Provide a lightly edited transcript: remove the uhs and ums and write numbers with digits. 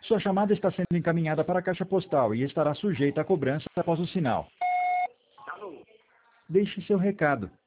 Sua chamada está sendo encaminhada para a caixa postal e estará sujeita a cobrança após o sinal. Alô? Deixe seu recado.